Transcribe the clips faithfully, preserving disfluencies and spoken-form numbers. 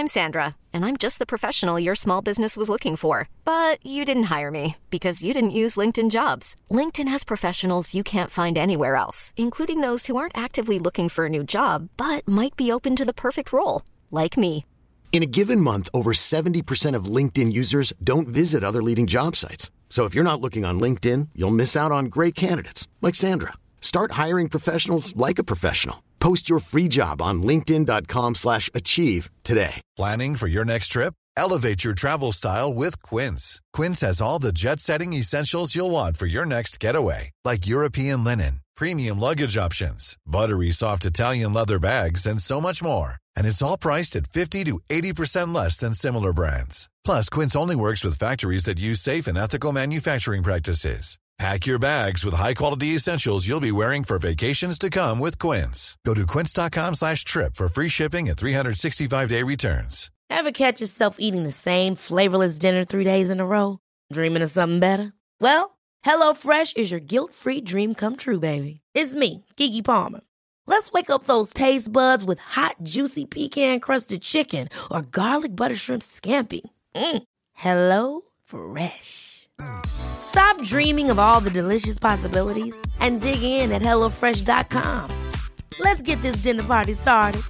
I'm Sandra, and I'm just the professional your small business was looking for. But you didn't hire me because you didn't use LinkedIn Jobs. LinkedIn has professionals you can't find anywhere else, including those who aren't actively looking for a new job, but might be open to the perfect role, like me. In a given month, over seventy percent of LinkedIn users don't visit other leading job sites. So if you're not looking on LinkedIn, you'll miss out on great candidates like Sandra. Start hiring professionals like a professional. Post your free job on linkedin dot com slash achieve today. Planning for your next trip? Elevate your travel style with Quince. Quince has all the jet-setting essentials you'll want for your next getaway, like European linen, premium luggage options, buttery soft Italian leather bags, and so much more. And it's all priced at fifty to eighty percent less than similar brands. Plus, Quince only works with factories that use safe and ethical manufacturing practices. Pack your bags with high-quality essentials you'll be wearing for vacations to come with Quince. Go to quince.com slash trip for free shipping and three sixty-five day returns. Ever catch yourself eating the same flavorless dinner three days in a row? Dreaming of something better? Well, HelloFresh is your guilt-free dream come true, baby. It's me, Keke Palmer. Let's wake up those taste buds with hot, juicy pecan-crusted chicken or garlic butter shrimp scampi. Mm. Hello Fresh. Stop dreaming of all the delicious possibilities and dig in at hello fresh dot com. Let's get this dinner party started.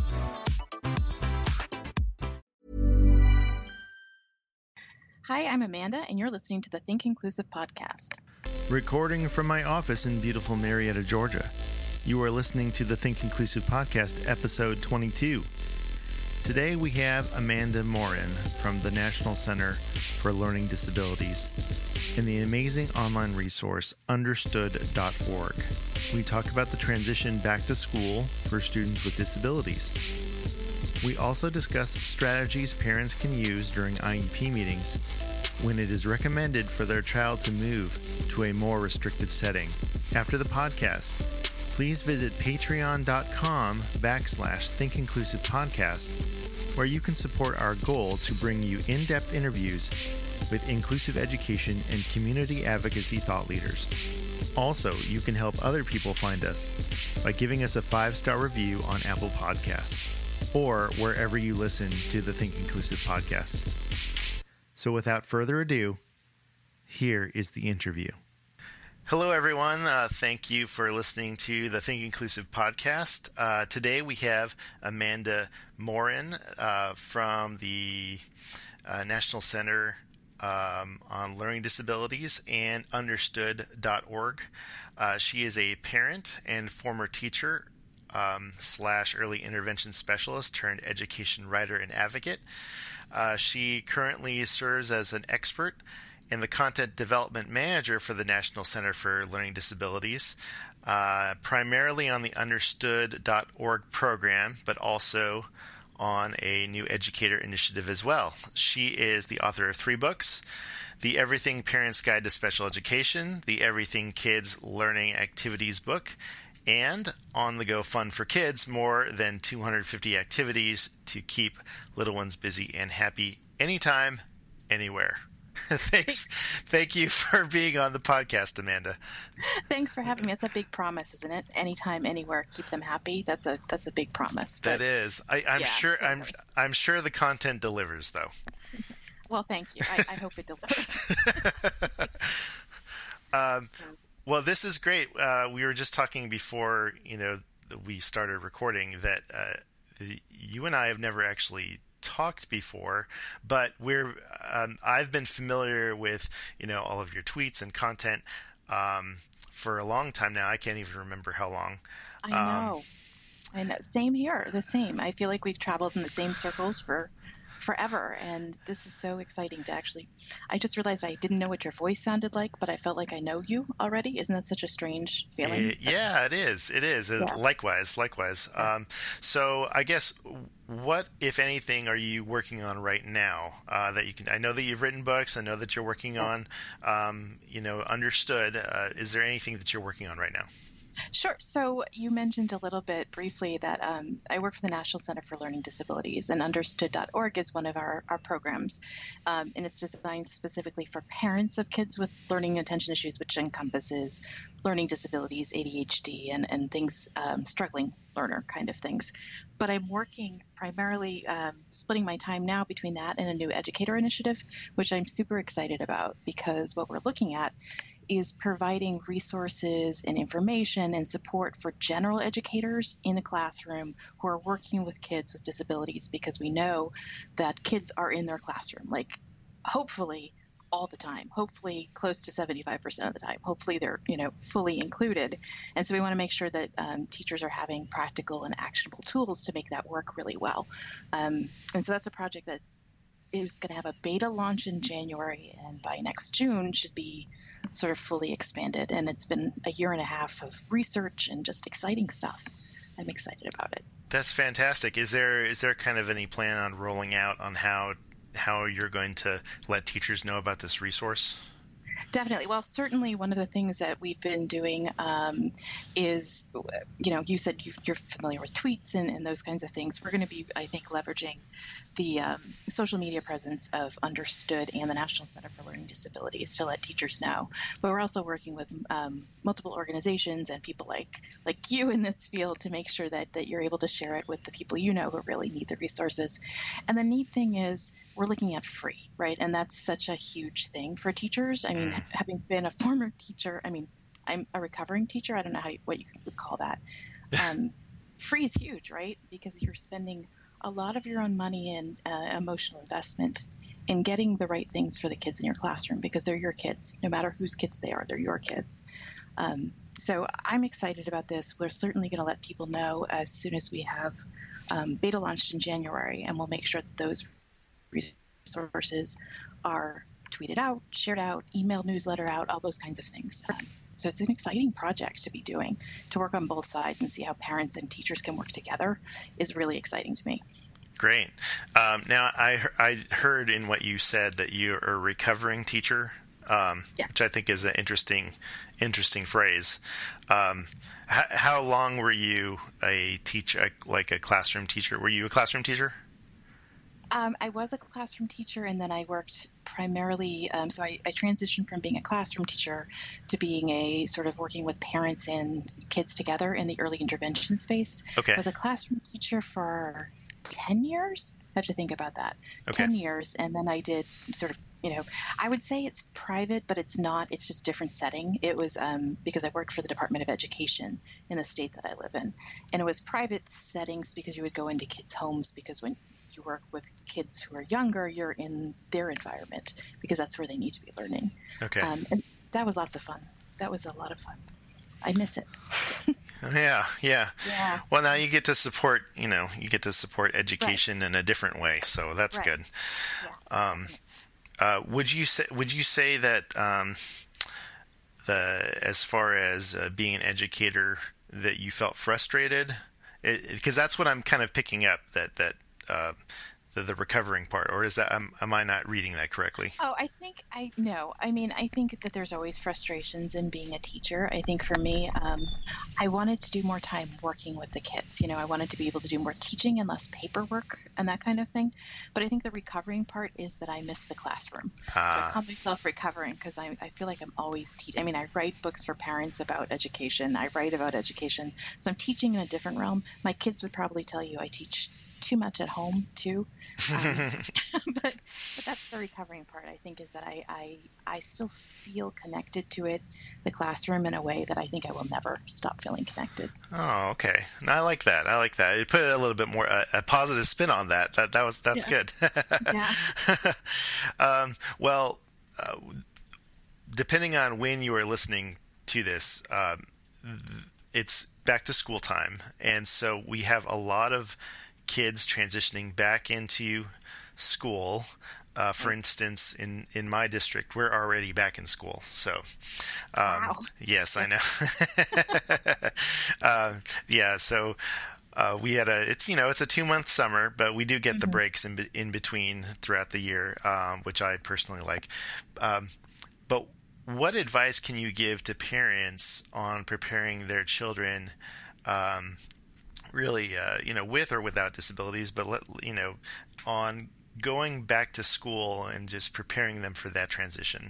Hi, I'm Amanda, and you're listening to the Think Inclusive podcast. Recording from my office in beautiful Marietta, Georgia. You are listening to the Think Inclusive podcast, episode twenty-two. Today we have Amanda Morin from the National Center for Learning Disabilities in the amazing online resource understood dot org. We talk about the transition back to school for students with disabilities. We also discuss strategies parents can use during I E P meetings when it is recommended for their child to move to a more restrictive setting. After the podcast, please visit patreon.com backslash Think Inclusive Podcast, where you can support our goal to bring you in-depth interviews with inclusive education and community advocacy thought leaders. Also, you can help other people find us by giving us a five-star review on Apple Podcasts or wherever you listen to the Think Inclusive podcast. So without further ado, here is the interview. Hello, everyone. Uh, thank you for listening to the Think Inclusive podcast. Uh, today we have Amanda Morin uh, from the uh, National Center um, on Learning Disabilities and understood dot org. Uh, she is a parent and former teacher um, slash early intervention specialist turned education writer and advocate. Uh, she currently serves as an expert and the content development manager for the National Center for Learning Disabilities, uh, primarily on the understood dot org program, but also on a new educator initiative as well. She is the author of three books: The Everything Parents Guide to Special Education, the Everything Kids Learning Activities book, and On the Go Fun for Kids, more than two hundred fifty activities to keep little ones busy and happy anytime, anywhere. Thanks. Thank you for being on the podcast, Amanda. Thanks for having me. That's a big promise, isn't it? Anytime, anywhere, keep them happy. That's a that's a big promise. But, that is. I, I'm yeah, sure. I'm I'm sure the content delivers, though. Well, thank you. I, I hope it delivers. um, well, this is great. Uh, we were just talking before, you know, we started recording that uh, you and I have never actually talked before, but we're um, I've been familiar with, you know, all of your tweets and content um, for a long time now. I can't even remember how long. I know. Um, I know. Same here. The same. I feel like we've traveled in the same circles for forever, and this is so exciting to actually. I just realized I didn't know what your voice sounded like, but I felt like I know you already. Isn't that such a strange feeling? It, yeah, it is. It is. Yeah. Likewise, likewise. Yeah. Um, so I guess, what, if anything, are you working on right now uh, that you can? I know that you've written books. I know that you're working on, um, you know, Understood. Uh, is there anything that you're working on right now? Sure. So you mentioned a little bit briefly that um, I work for the National Center for Learning Disabilities, and understood dot org is one of our, our programs. Um, and it's designed specifically for parents of kids with learning attention issues, which encompasses learning disabilities, A D H D, and, and things, um, struggling learner kind of things. But I'm working primarily, um, splitting my time now between that and a new educator initiative, which I'm super excited about, because what we're looking at is providing resources and information and support for general educators in the classroom who are working with kids with disabilities, because we know that kids are in their classroom, like hopefully all the time, hopefully close to seventy-five percent of the time, hopefully they're, you know, fully included. And so we want to make sure that um, teachers are having practical and actionable tools to make that work really well. Um, and so that's a project that is going to have a beta launch in January, and by next June should be sort of fully expanded. And it's been a year and a half of research and just exciting stuff. I'm excited about it. That's fantastic. Is there is there kind of any plan on rolling out on how how you're going to let teachers know about this resource? Definitely. Well, certainly one of the things that we've been doing um, is, you know, you said you've, you're familiar with tweets and, and those kinds of things. We're going to be, I think, leveraging the um, social media presence of Understood and the National Center for Learning Disabilities to let teachers know. But we're also working with um, multiple organizations and people like like you in this field to make sure that, that you're able to share it with the people you know who really need the resources. And the neat thing is we're looking at free, right? And that's such a huge thing for teachers. I mean, having been a former teacher, I mean, I'm a recovering teacher. I don't know how you, what you would call that. Um, free is huge, right? Because you're spending a lot of your own money and uh, emotional investment in getting the right things for the kids in your classroom, because they're your kids. No matter whose kids they are, they're your kids. Um, so I'm excited about this. We're certainly going to let people know as soon as we have um, beta launched in January, and we'll make sure that those resources are tweeted out, shared out, email newsletter out, all those kinds of things. Um, so it's an exciting project to be doing, to work on both sides and see how parents and teachers can work together is really exciting to me. Great. Um, now, I, I heard in what you said that you're a recovering teacher, um, yeah. which I think is an interesting, interesting phrase. Um, h- how long were you a teacher, like a classroom teacher? Were you a classroom teacher? Um, I was a classroom teacher, and then I worked primarily, um, so I, I transitioned from being a classroom teacher to being a sort of working with parents and kids together in the early intervention space. Okay. I was a classroom teacher for ten years. I have to think about that. Okay. ten years, and then I did sort of, you know, I would say it's private, but it's not. It's just different setting. It was um, because I worked for the Department of Education in the state that I live in, and it was private settings because you would go into kids' homes, because when you work with kids who are younger, you're in their environment because that's where they need to be learning. Okay. Um, and that was lots of fun. That was a lot of fun. I miss it. yeah, yeah. Yeah. Well, now you get to support, you know, you get to support education right. in a different way, so that's right. good. Yeah. Um, uh, would you say would you say that um, the as far as uh, being an educator that you felt frustrated? Because that's what I'm kind of picking up, that that. Uh, the, the recovering part, or is that am, am I not reading that correctly? Oh, I think I no. I mean, I think that there's always frustrations in being a teacher. I think for me, um, I wanted to do more time working with the kids. You know, I wanted to be able to do more teaching and less paperwork and that kind of thing. But I think the recovering part is that I miss the classroom. Ah. So I call myself recovering because I, I feel like I'm always teaching. I mean, I write books for parents about education. I write about education. So I'm teaching in a different realm. My kids would probably tell you I teach too much at home too, um, but but that's the recovering part. I think is that I, I I still feel connected to it, the classroom, in a way that I think I will never stop feeling connected. Oh, okay. I like that. I like that. It put a little bit more a, a positive spin on that. That that was that's yeah. good. yeah. um, well, uh, depending on when you are listening to this, um, it's back to school time, and so we have a lot of kids transitioning back into school. Uh, for instance, in, in my district, we're already back in school. So, um, wow. yes, I know. uh, yeah. So, uh, we had a, it's, you know, it's a two month summer, but we do get mm-hmm. the breaks in, in between throughout the year, um, which I personally like. Um, but what advice can you give to parents on preparing their children, um, really, uh, you know, with or without disabilities, but, let, you know, on going back to school and just preparing them for that transition?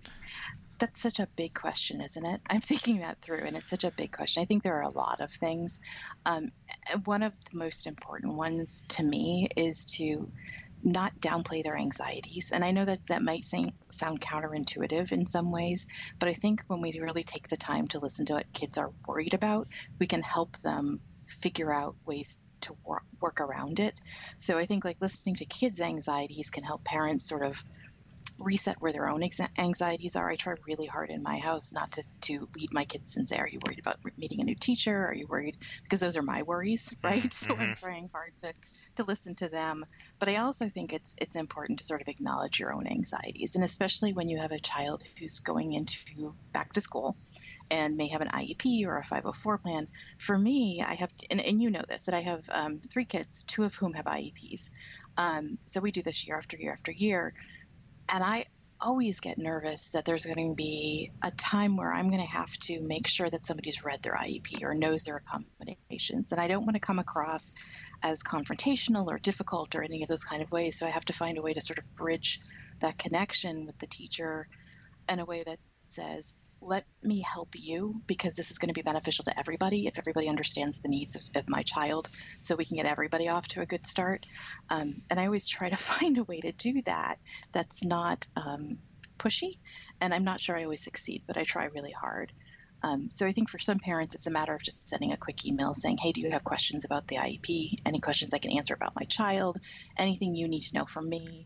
That's such a big question, isn't it? I'm thinking that through, and it's such a big question. I think there are a lot of things. Um, one of the most important ones to me is to not downplay their anxieties. And I know that that might seem, sound counterintuitive in some ways, but I think when we really take the time to listen to what kids are worried about, we can help them figure out ways to work, work around it. So I think like listening to kids' anxieties can help parents sort of reset where their own exa- anxieties are. I try really hard in my house not to, to lead my kids and say, are you worried about meeting a new teacher? Are you worried? Because those are my worries, right? Mm-hmm. So I'm trying hard to, to listen to them. But I also think it's it's important to sort of acknowledge your own anxieties. And especially when you have a child who's going into back to school and may have an I E P or a five oh four plan. For me, I have, to, and, and you know this, that I have um, three kids, two of whom have I E Ps. Um, so we do this year after year after year. And I always get nervous that there's going to be a time where I'm going to have to make sure that somebody's read their I E P or knows their accommodations. And I don't want to come across as confrontational or difficult or any of those kind of ways. So I have to find a way to sort of bridge that connection with the teacher in a way that says, let me help you because this is going to be beneficial to everybody if everybody understands the needs of, of my child so we can get everybody off to a good start. Um, and I always try to find a way to do that that's not um, pushy. And I'm not sure I always succeed, but I try really hard. Um, so I think for some parents, it's a matter of just sending a quick email saying, hey, do you have questions about the I E P? Any questions I can answer about my child? Anything you need to know from me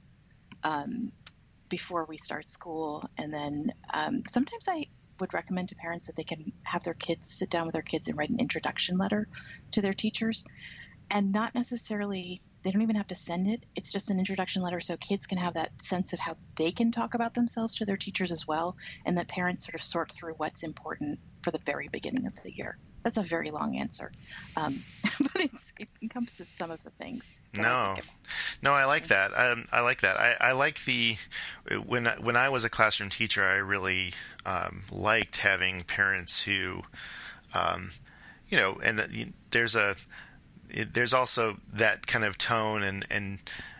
um, before we start school? And then um, sometimes I would recommend to parents that they can have their kids sit down with their kids and write an introduction letter to their teachers, and not necessarily, they don't even have to send it. It's just an introduction letter so kids can have that sense of how they can talk about themselves to their teachers as well, and that parents sort of sort through what's important for the very beginning of the year. That's a very long answer, um, but it's, it encompasses some of the things. No, no, I like that. I, I like that. I, I like the when when I was a classroom teacher, I really um, liked having parents who, um, you know, and there's a there's also that kind of tone and and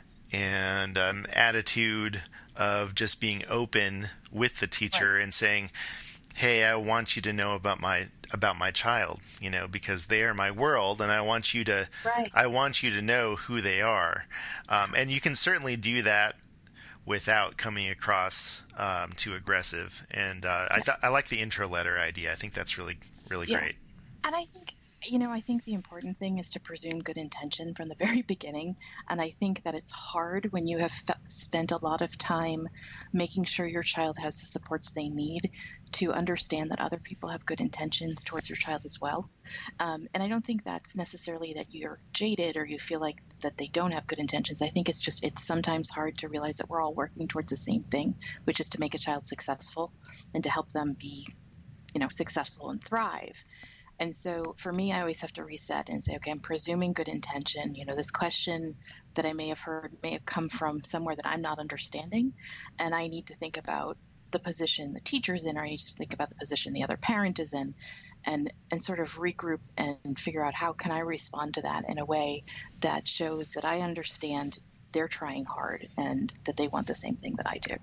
and um, attitude of just being open with the teacher right. and saying, hey, I want you to know about my about my child, you know, because they are my world, and I want you to right. I want you to know who they are. Um, and you can certainly do that without coming across um, too aggressive. And uh, yeah. I thought I like the intro letter idea. I think that's really really yeah. great. And I think You know, I think the important thing is to presume good intention from the very beginning. And I think that it's hard when you have f- spent a lot of time making sure your child has the supports they need to understand that other people have good intentions towards your child as well. Um, and I don't think that's necessarily that you're jaded or you feel like that they don't have good intentions. I think it's just, it's sometimes hard to realize that we're all working towards the same thing, which is to make a child successful and to help them be, you know, successful and thrive. And so for me, I always have to reset and say, okay, I'm presuming good intention. You know, this question that I may have heard may have come from somewhere that I'm not understanding. And I need to think about the position the teacher's in, or I need to think about the position the other parent is in, and, and sort of regroup and figure out how can I respond to that in a way that shows that I understand they're trying hard and that they want the same thing that I do.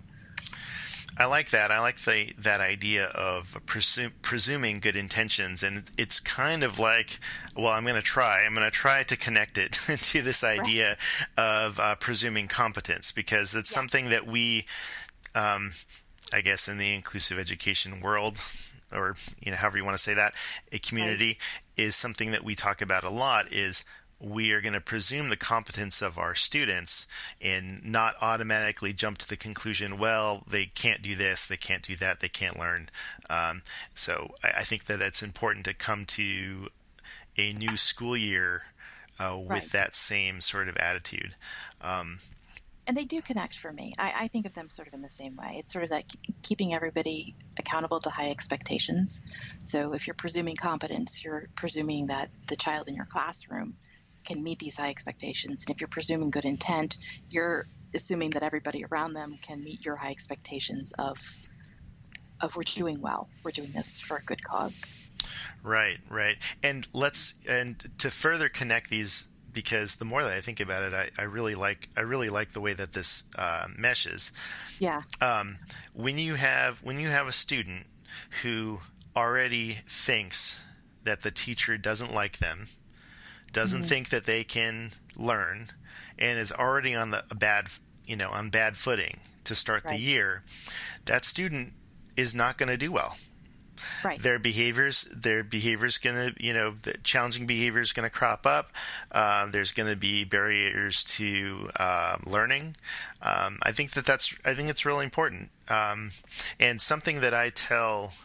I like that. I like the that idea of presu- presuming good intentions, and it's kind of like, well, I'm going to try. I'm going to try to connect it to this idea right. of uh, presuming competence, because it's yeah. something that we, um, I guess, in the inclusive education world, or you know, however you want to say that, a community right. is something that we talk about a lot. Is we are going to presume the competence of our students and not automatically jump to the conclusion, well, they can't do this, they can't do that, they can't learn. Um, so I, I think that it's important to come to a new school year uh, with right. that same sort of attitude. Um, and they do connect for me. I, I think of them sort of in the same way. It's sort of like keeping everybody accountable to high expectations. So if you're presuming competence, you're presuming that the child in your classroom can meet these high expectations. And if you're presuming good intent, you're assuming that everybody around them can meet your high expectations of of we're doing well. We're doing this for a good cause. Right, right. And let's and to further connect these, because the more that I think about it, I, I really like I really like the way that this uh, meshes. Yeah. Um, when you have when you have a student who already thinks that the teacher doesn't like them, doesn't mm-hmm. think that they can learn, and is already on the bad you know on bad footing to start right. the year, that student is not going to do well. Right. Their behaviors, their behaviors going to, you know, the challenging behavior is going to crop up. Uh, there's going to be barriers to uh, learning. Um, I think that that's, I think it's really important. Um, and something that I tell,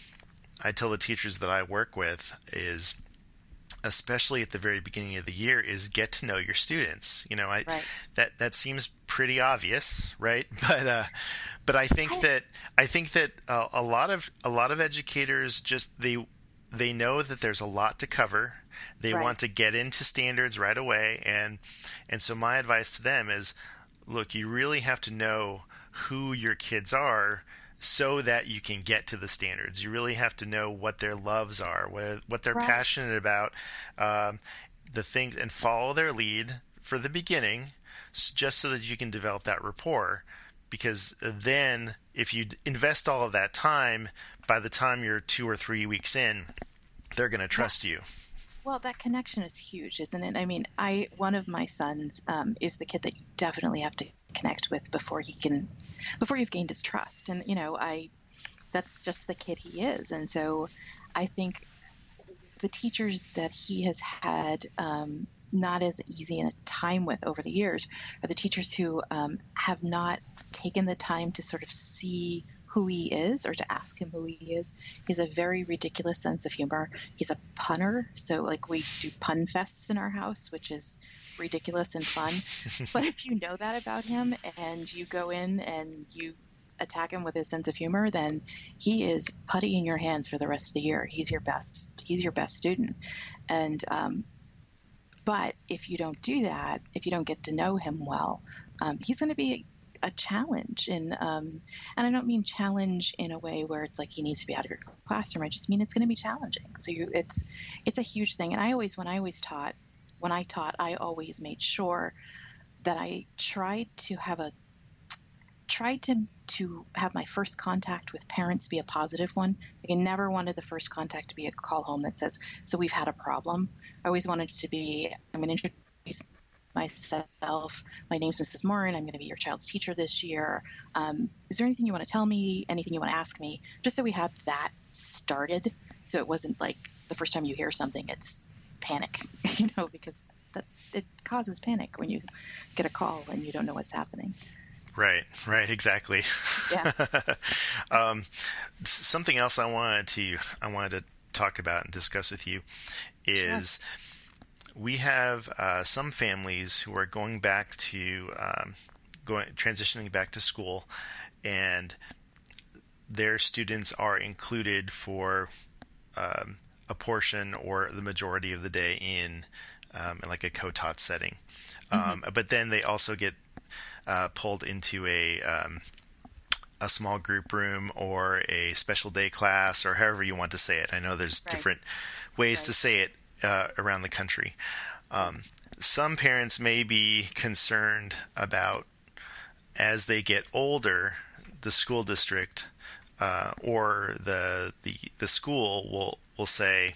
I tell the teachers that I work with is, especially at the very beginning of the year, is get to know your students. You know, I right. that that seems pretty obvious, right? But uh, but I think that I think that uh, a lot of a lot of educators just they they know that there's a lot to cover. They right. want to get into standards right away, and and so my advice to them is, look, you really have to know who your kids are, so that you can get to the standards. You really have to know what their loves are, what, what they're right. passionate about, um, the things, and follow their lead for the beginning, just so that you can develop that rapport. Because then, if you invest all of that time, by the time you're two or three weeks in, they're going to trust yeah. you. Well, that connection is huge, isn't it? I mean, I one of my sons um, is the kid that you definitely have to connect with before he can, before you've gained his trust. And, you know, I, that's just the kid he is. And so I think the teachers that he has had um, not as easy a time with over the years are the teachers who um, have not taken the time to sort of see who he is or to ask him who he is. He has a very ridiculous sense of humor. He's a punner. So like we do pun fests in our house, which is ridiculous and fun. But if you know that about him and you go in and you attack him with his sense of humor, then he is putty in your hands for the rest of the year. He's your best, he's your best student. And, um, but if you don't do that, if you don't get to know him well, um, he's going to be a challenge. And, um, and I don't mean challenge in a way where it's like he needs to be out of your classroom. I just mean it's going to be challenging. So you, it's, it's a huge thing. And I always, when I always taught, when I taught, I always made sure that I tried to have a, tried to, to have my first contact with parents be a positive one. Like I never wanted the first contact to be a call home that says, so we've had a problem. I always wanted it to be, I'm going to introduce myself. My name's Missus Morin. I'm going to be your child's teacher this year. Um, is there anything you want to tell me? Anything you want to ask me? Just so we had that started. So it wasn't like the first time you hear something, it's panic, you know, because that it causes panic when you get a call and you don't know what's happening. Right, right, exactly. Yeah. um, something else I wanted to I wanted to talk about and discuss with you is yeah. we have uh, some families who are going back to um, going transitioning back to school, and their students are included for um, a portion or the majority of the day in, um, in like a co-taught setting. Mm-hmm. Um, but then they also get uh, pulled into a um, a small group room or a special day class, or however you want to say it. I know there's right. different ways right. to say it uh, around the country. Um, some parents may be concerned about, as they get older, the school district uh, or the, the the school will will say,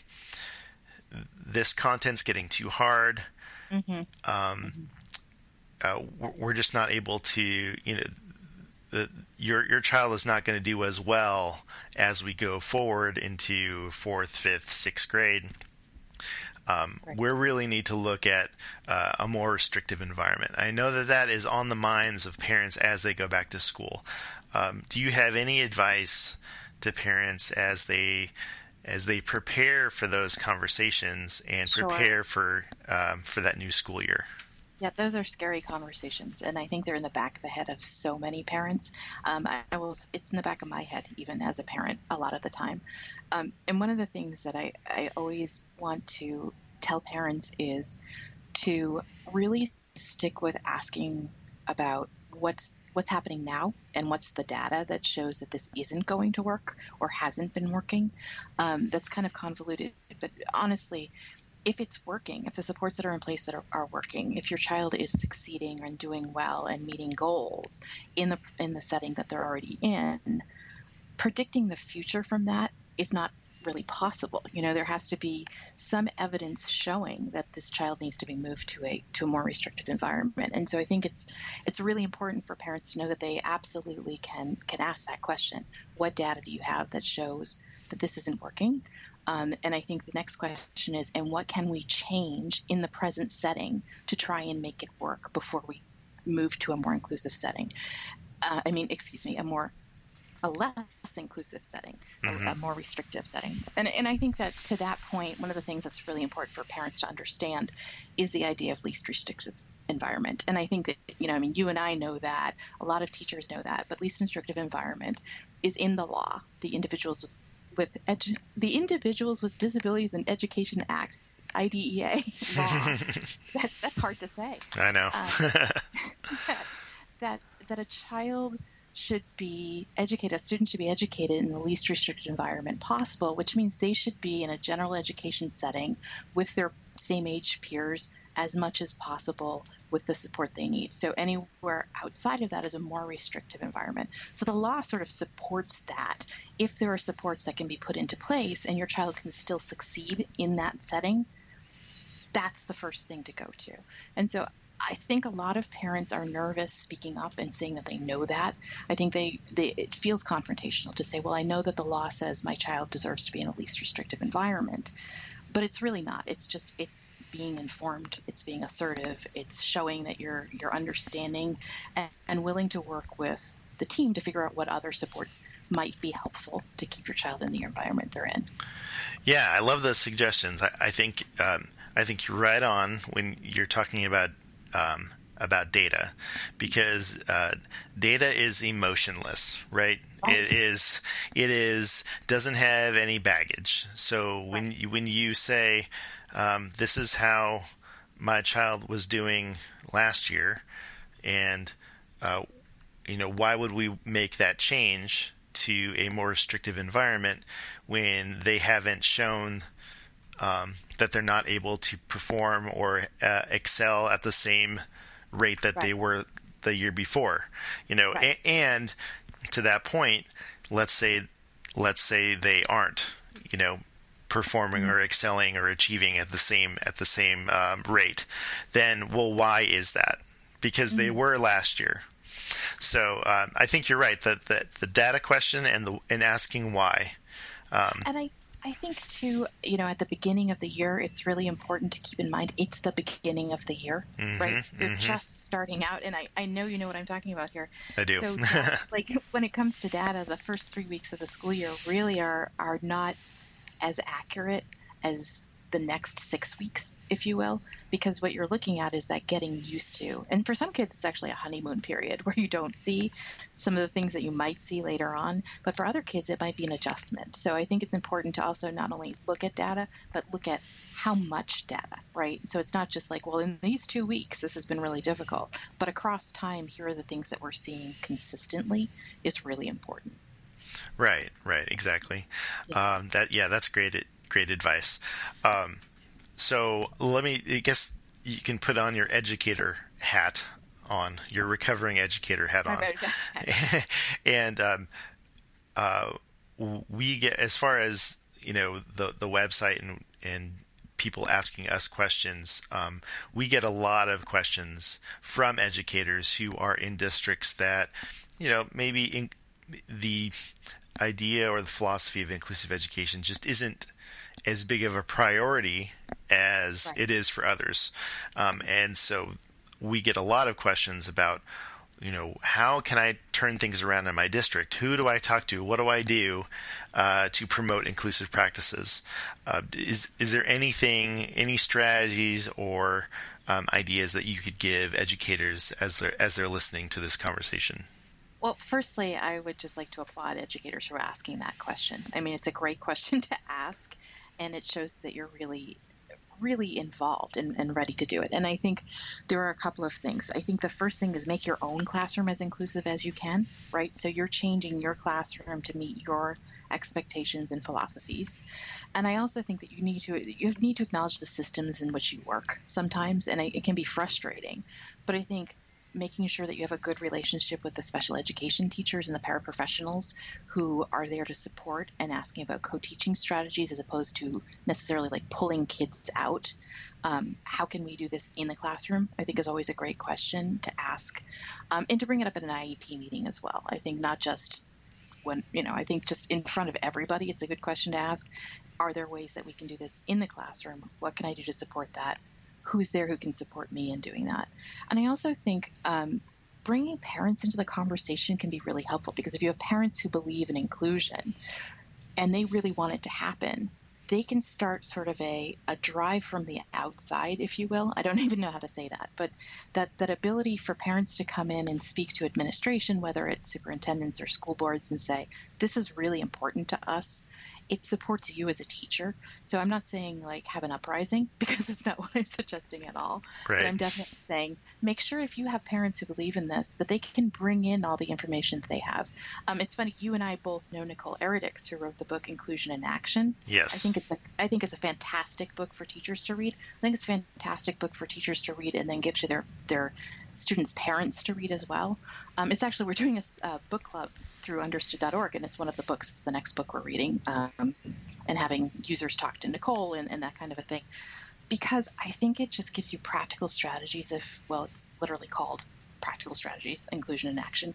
this content's getting too hard. Mm-hmm. Um, mm-hmm. Uh, we're just not able to, you know, the, your your child is not going to do as well as we go forward into fourth, fifth, sixth grade. Um, right. We really need to look at uh, a more restrictive environment. I know that that is on the minds of parents as they go back to school. Um, do you have any advice to parents as they as they prepare for those conversations and prepare sure. for um, for that new school year? Yeah, those are scary conversations, and I think they're in the back of the head of so many parents. Um, I, I will, it's in the back of my head, even as a parent, a lot of the time. Um, and one of the things that I, I always want to tell parents is to really stick with asking about what's what's happening now and what's the data that shows that this isn't going to work or hasn't been working. Um, that's kind of convoluted. But honestly, if it's working, if the supports that are in place that are, are working, if your child is succeeding and doing well and meeting goals in the in the setting that they're already in, predicting the future from that is not really possible. You know, there has to be some evidence showing that this child needs to be moved to a to a more restrictive environment. And so I think it's it's really important for parents to know that they absolutely can can ask that question. What data do you have that shows that this isn't working? Um, and I think the next question is, and what can we change in the present setting to try and make it work before we move to a more inclusive setting? Uh, I mean, excuse me, a more a less inclusive setting, mm-hmm. a, a more restrictive setting. And, and I think that to that point, one of the things that's really important for parents to understand is the idea of least restrictive environment. And I think that, you know, I mean, you and I know that, a lot of teachers know that, but least restrictive environment is in the law. The Individuals with, with edu- the Individuals with Disabilities in Education Act, I D E A law. that, that's hard to say. I know. um, that, that, that a child should be educated, a student should be educated in the least restricted environment possible, which means they should be in a general education setting with their same age peers as much as possible with the support they need. So anywhere outside of that is a more restrictive environment. So the law sort of supports that. If there are supports that can be put into place and your child can still succeed in that setting, that's the first thing to go to. And so I think a lot of parents are nervous speaking up and saying that they know that. I think they, they it feels confrontational to say, well, I know that the law says my child deserves to be in a least restrictive environment, but it's really not. It's just, it's being informed, it's being assertive, it's showing that you're you're understanding and, and willing to work with the team to figure out what other supports might be helpful to keep your child in the environment they're in. Yeah, I love those suggestions. I, I think um, I think you're right on when you're talking about Um, about data, because uh, data is emotionless, right? right? It is, it is, doesn't have any baggage. So when you, when you say, um, this is how my child was doing last year, and uh, you know, why would we make that change to a more restrictive environment when they haven't shown Um, that they're not able to perform or uh, excel at the same rate that right. they were the year before, you know, right. a- and to that point, let's say, let's say they aren't, you know, performing mm-hmm. or excelling or achieving at the same, at the same um, rate, then, well, why is that? Because mm-hmm. they were last year. So um, I think you're right that the, the data question and the, and asking why. Um, and I, I think, too, you know, at the beginning of the year, it's really important to keep in mind it's the beginning of the year, mm-hmm, right? You're mm-hmm. just starting out, and I, I know you know what I'm talking about here. I do. So, like, when it comes to data, the first three weeks of the school year really are, are not as accurate as the next six weeks, if you will, because what you're looking at is that getting used to. And for some kids, it's actually a honeymoon period where you don't see some of the things that you might see later on. But for other kids, it might be an adjustment. So I think it's important to also not only look at data, but look at how much data, right? So it's not just like, well, in these two weeks, this has been really difficult. But across time, here are the things that we're seeing consistently is really important. Right, right, exactly. Yeah. Um, that yeah, that's great. Great advice. Um, so let me, I guess you can put on your educator hat on, your recovering educator hat on. and um, uh, we get, as far as, you know, the, the website and, and people asking us questions, um, we get a lot of questions from educators who are in districts that, you know, maybe in the idea or the philosophy of inclusive education just isn't as big of a priority as right. it is for others. Um, and so we get a lot of questions about, you know, how can I turn things around in my district? Who do I talk to? What do I do uh, to promote inclusive practices? Uh, is is there anything, any strategies or um, ideas that you could give educators as they're as they're listening to this conversation? Well, firstly, I would just like to applaud educators for asking that question. I mean, it's a great question to ask, and it shows that you're really, really involved and, and ready to do it. And I think there are a couple of things. I think the first thing is make your own classroom as inclusive as you can, right? So you're changing your classroom to meet your expectations and philosophies. And I also think that you need to you need to acknowledge the systems in which you work sometimes, and it can be frustrating. But I think making sure that you have a good relationship with the special education teachers and the paraprofessionals who are there to support and asking about co-teaching strategies as opposed to necessarily like pulling kids out. Um, how can we do this in the classroom? I think is always a great question to ask, um, and to bring it up at an I E P meeting as well. I think not just when, you know, I think just in front of everybody, it's a good question to ask. Are there ways that we can do this in the classroom? What can I do to support that? Who's there who can support me in doing that? And I also think um, bringing parents into the conversation can be really helpful, because if you have parents who believe in inclusion and they really want it to happen, they can start sort of a, a drive from the outside, if you will. I don't even know how to say that, but that, that ability for parents to come in and speak to administration, whether it's superintendents or school boards, and say, this is really important to us. It supports you as a teacher. So I'm not saying like have an uprising, because it's not what I'm suggesting at all. Right. But I'm definitely saying make sure if you have parents who believe in this, that they can bring in all the information that they have. Um, it's funny, you and I both know Nicole Eridix, who wrote the book Inclusion in Action. Yes. I think it's a, I think it's a fantastic book for teachers to read. I think it's a fantastic book for teachers to read and then give to their their students' parents to read as well. Um, it's actually, we're doing a uh, book club through understood dot org, and it's one of the books, it's the next book we're reading, um, and having users talk to Nicole and, and that kind of a thing, because I think it just gives you practical strategies of, well, it's literally called Practical Strategies, Inclusion in Action,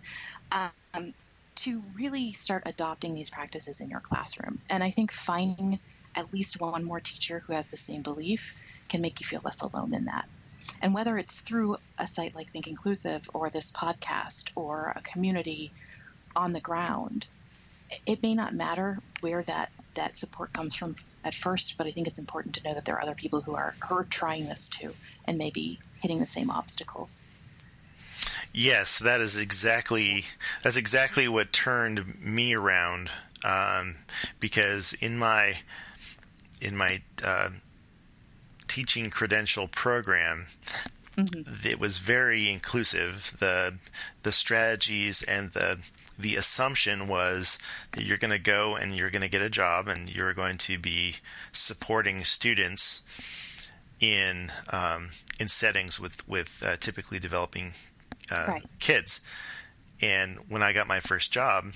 um, to really start adopting these practices in your classroom. And I think finding at least one more teacher who has the same belief can make you feel less alone in that. And whether it's through a site like Think Inclusive or this podcast or a community on the ground, it may not matter where that, that support comes from at first, but I think it's important to know that there are other people who are, who are trying this too and maybe hitting the same obstacles. Yes, that is exactly that's exactly what turned me around, um, because in my in my uh, teaching credential program, mm-hmm. it was very inclusive. The the strategies and the the assumption was that you're going to go and you're going to get a job and you're going to be supporting students in um, in settings with with uh, typically developing uh, right. kids. And when I got my first job,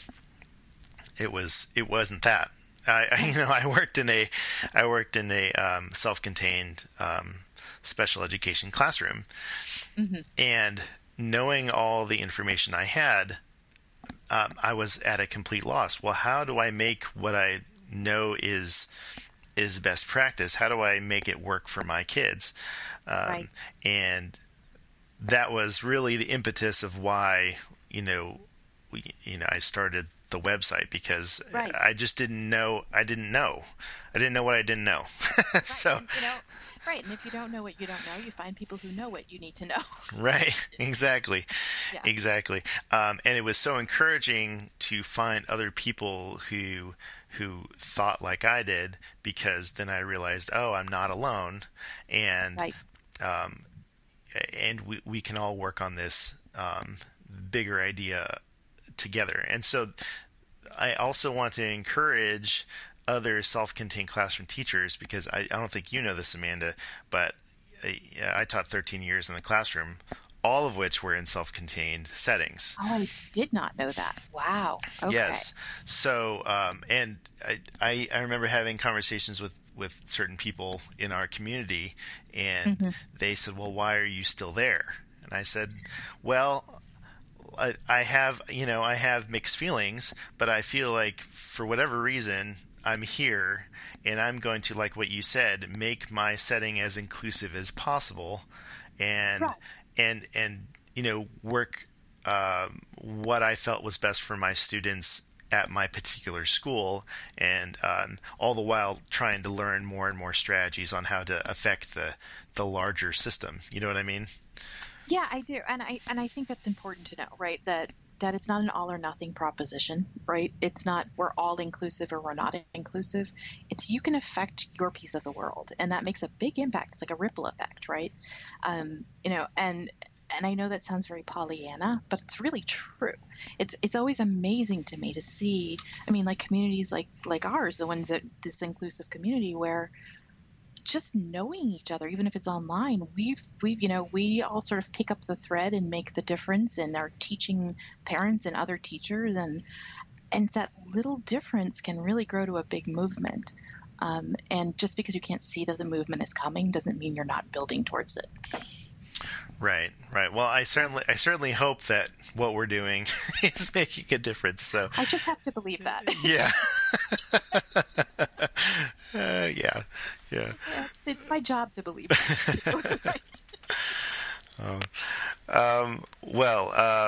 it was it wasn't that. I, I you know I worked in a I worked in a um, self-contained um, special education classroom, mm-hmm. and knowing all the information I had, um, I was at a complete loss. Well, how do I make what I know is is best practice? How do I make it work for my kids? Um, right. And that was really the impetus of why you know we you know I started the website, because right. I just didn't know. I didn't know. I didn't know what I didn't know. Right. So, and, you know, right. And if you don't know what you don't know, you find people who know what you need to know. Right. Exactly. Yeah. Exactly. Um, and it was so encouraging to find other people who who thought like I did, because then I realized, oh, I'm not alone, and right. um, and we we can all work on this um, bigger idea together. And so I also want to encourage other self-contained classroom teachers, because I, I don't think you know this, Amanda, but I, I taught thirteen years in the classroom, all of which were in self-contained settings. Oh, I did not know that. Wow. Okay. Yes. So, um, and I, I, I remember having conversations with, with certain people in our community, and mm-hmm. they said, well, why are you still there? And I said, well, I, I have, you know, I have mixed feelings, but I feel like for whatever reason, I'm here, and I'm going to, like what you said, make my setting as inclusive as possible, and right. and and you know, work um, what I felt was best for my students at my particular school, and um, all the while trying to learn more and more strategies on how to affect the the larger system. You know what I mean? Yeah, I do, and I and I think that's important to know, right? That that it's not an all or nothing proposition, right? It's not we're all inclusive or we're not inclusive. It's you can affect your piece of the world, and that makes a big impact. It's like a ripple effect, right? Um, you know, and and I know that sounds very Pollyanna, but it's really true. It's it's always amazing to me to see. I mean, like communities like like ours, the ones that this inclusive community where just knowing each other, even if it's online, we've, we've, you know, we all sort of pick up the thread and make the difference and are teaching parents and other teachers. And, and that little difference can really grow to a big movement. Um, and just because you can't see that the movement is coming doesn't mean you're not building towards it. Right, right. Well, I certainly, I certainly hope that what we're doing is making a difference. So I just have to believe that. Yeah. uh, yeah, yeah. yeah. It's my job to believe that. oh. um, well, uh,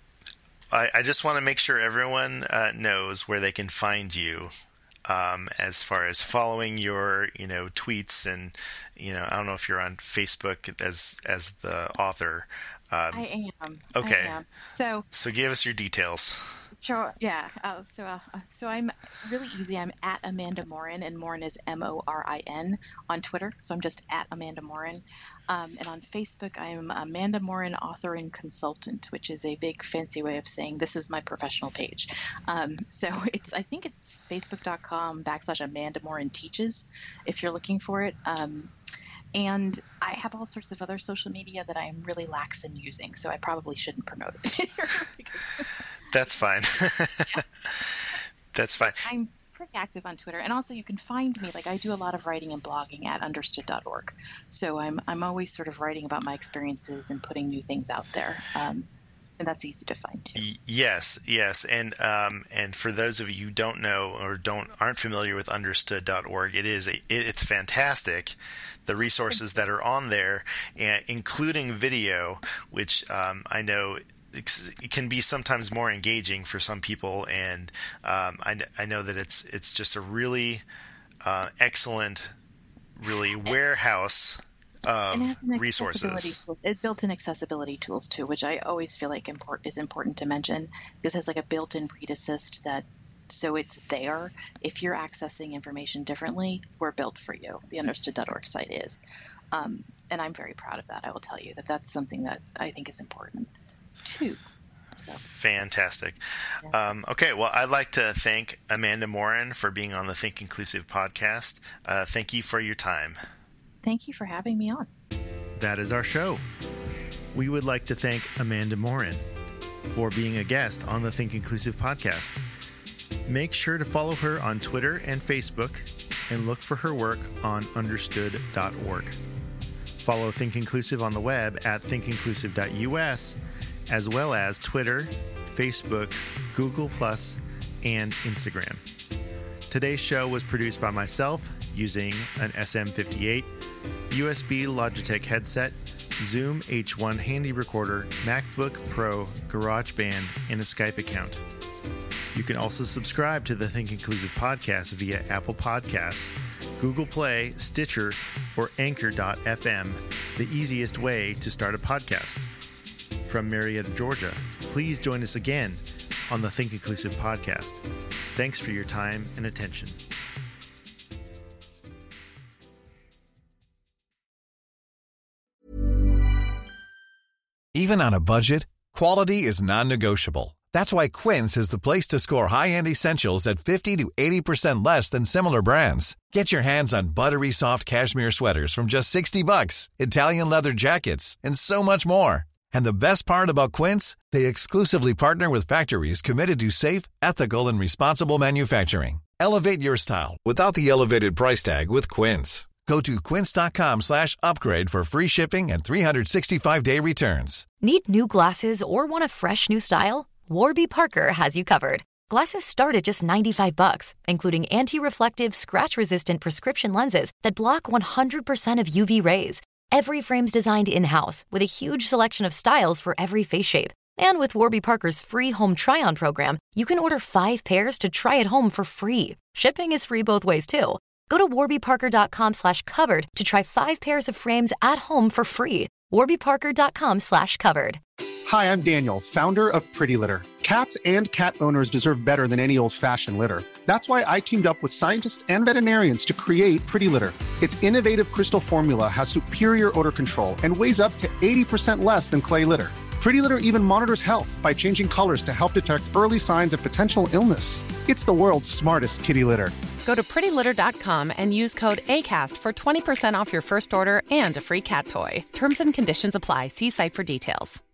I, I just want to make sure everyone uh, knows where they can find you. Um, as far as following your, you know, tweets and, you know, I don't know if you're on Facebook as as the author. Um, I am. Okay. I am. So. So give us your details. Sure. Yeah. Uh, so, uh, so I'm really easy. I'm at Amanda Morin, and Morin is M O R I N on Twitter. So I'm just at Amanda Morin. Um, and on Facebook, I'm Amanda Morin, author and consultant, which is a big fancy way of saying this is my professional page. Um, so it's, I think it's facebook.com backslash Amanda Morin teaches if you're looking for it. Um, And I have all sorts of other social media that I'm really lax in using, so I probably shouldn't promote it here. That's fine. Yeah. That's fine. I'm pretty active on Twitter, and also you can find me. Like I do a lot of writing and blogging at understood dot org, so I'm I'm always sort of writing about my experiences and putting new things out there. Um, and that's easy to find too. Yes, yes, and um, and for those of you who don't know or don't aren't familiar with understood dot org, it is a, it, it's fantastic. The resources that are on there, and including video, which um, I know it can be sometimes more engaging for some people, and um, I, I know that it's it's just a really uh, excellent, really warehouse of and resources. It built in accessibility tools too, which I always feel like import, is important to mention because it has like a built-in read assist that. So it's there. If you're accessing information differently, we're built for you. The understood dot org site is. Um, and I'm very proud of that. I will tell you that that's something that I think is important too. So. Fantastic. Yeah. Um, okay, well, I'd like to thank Amanda Morin for being on the Think Inclusive podcast. Uh, thank you for your time. Thank you for having me on. That is our show. We would like to thank Amanda Morin for being a guest on the Think Inclusive podcast. Make sure to follow her on Twitter and Facebook and look for her work on understood dot org. Follow Think Inclusive on the web at think inclusive dot U S, as well as Twitter, Facebook, Google plus, and Instagram. Today's show was produced by myself using an S M fifty-eight, U S B Logitech headset, Zoom H one handy recorder, MacBook Pro, GarageBand, and a Skype account. You can also subscribe to the Think Inclusive podcast via Apple Podcasts, Google Play, Stitcher, or anchor dot f m, the easiest way to start a podcast. From Marietta, Georgia, please join us again on the Think Inclusive podcast. Thanks for your time and attention. Even on a budget, quality is non-negotiable. That's why Quince is the place to score high-end essentials at fifty to eighty percent less than similar brands. Get your hands on buttery soft cashmere sweaters from just sixty bucks, Italian leather jackets, and so much more. And the best part about Quince, they exclusively partner with factories committed to safe, ethical, and responsible manufacturing. Elevate your style without the elevated price tag with Quince. Go to quince.com slash upgrade for free shipping and three sixty-five day returns. Need new glasses or want a fresh new style? Warby Parker has you covered. Glasses start at just ninety-five bucks, including anti-reflective, scratch-resistant prescription lenses that block one hundred percent of U V rays. Every frame's designed in-house with a huge selection of styles for every face shape. And with Warby Parker's free home try-on program, you can order five pairs to try at home for free. Shipping is free both ways, too. Go to warbyparker.com slash covered to try five pairs of frames at home for free. warbyparker.com slash covered. Hi, I'm Daniel, founder of Pretty Litter. Cats and cat owners deserve better than any old-fashioned litter. That's why I teamed up with scientists and veterinarians to create Pretty Litter. Its innovative crystal formula has superior odor control and weighs up to eighty percent less than clay litter. Pretty Litter even monitors health by changing colors to help detect early signs of potential illness. It's the world's smartest kitty litter. Go to pretty litter dot com and use code ACAST for twenty percent off your first order and a free cat toy. Terms and conditions apply. See site for details.